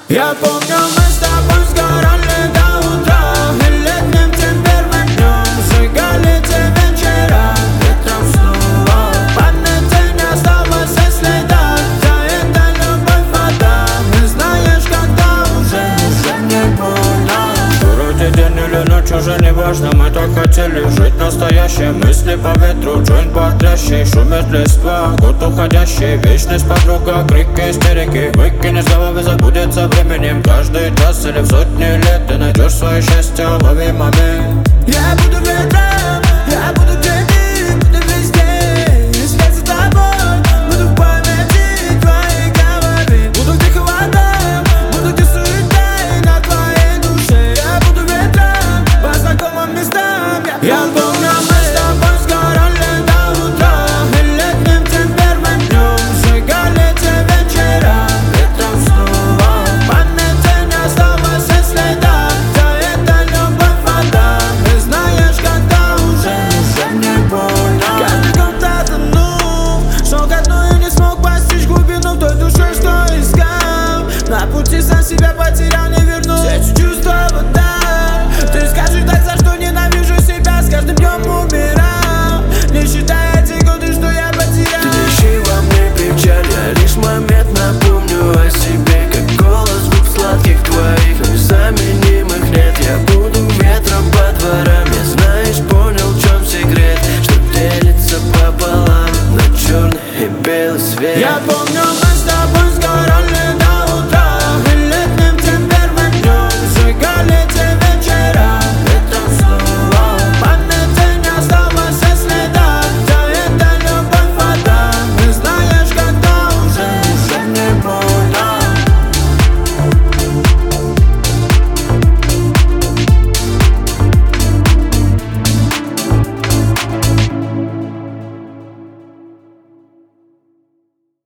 Я помню, мы с тобой сгорали до утра, и летним теперь днем сжигали те вечера, ветром снова в памяти не осталось и следа. Вся эта любовь вода, не знаешь, когда уже не больно. Вроде день или ночь, уже не важно, мы так хотели жить настоящим. Мысли по ветру, джойнт бодрящий, шумит листва, год уходящий, вечность подруга, крики, истерики. Выкини с головы, забудет со временем. Каждый час или в сотни лет ты найдешь свое счастье, лови момент.